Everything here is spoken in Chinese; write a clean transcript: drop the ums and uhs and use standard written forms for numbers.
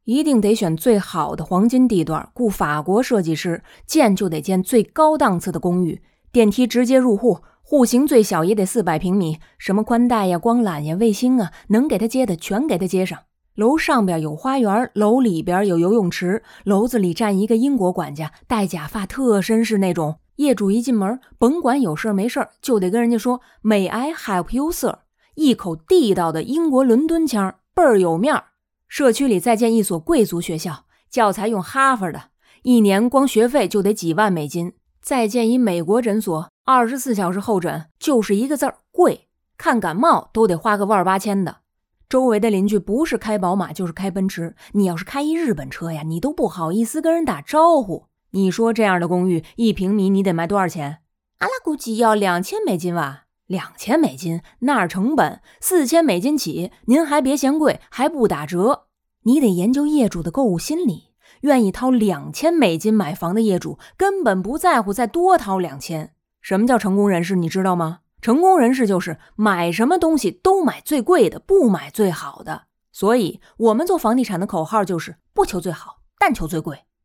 一定得选最好的黄金地段，雇法国设计师，建就得建最高档次的公寓，电梯直接入户，户型最小也得400平米，什么宽带呀、光缆呀、卫星啊，能给他接的全给他接上。楼上边有花园，楼里边有游泳池，楼子里站一个英国管家，戴假发特绅士那种。业主一进门，甭管有事没事，就得跟人家说 May I help you, sir？ 一口地道的英国伦敦腔，倍儿有面儿。社区里再建一所贵族学校，教材用哈佛的，一年光学费就得几万美金。再建一美国诊所，24小时候诊，就是一个字儿贵，看感冒都得花个18000的。周围的邻居不是开宝马就是开奔驰，你要是开一日本车呀，你都不好意思跟人打招呼。你说这样的公寓1平米你得卖多少钱？阿拉估计要2000美金吧。2000美金那儿成本4000美金起，您还别嫌贵，还不打折。你得研究业主的购物心理，愿意掏2000美金买房的业主根本不在乎再多掏2000。什么叫成功人士你知道吗？成功人士就是买什么东西都买最贵的，不买最好的。所以我们做房地产的口号就是不求最好，但求最贵。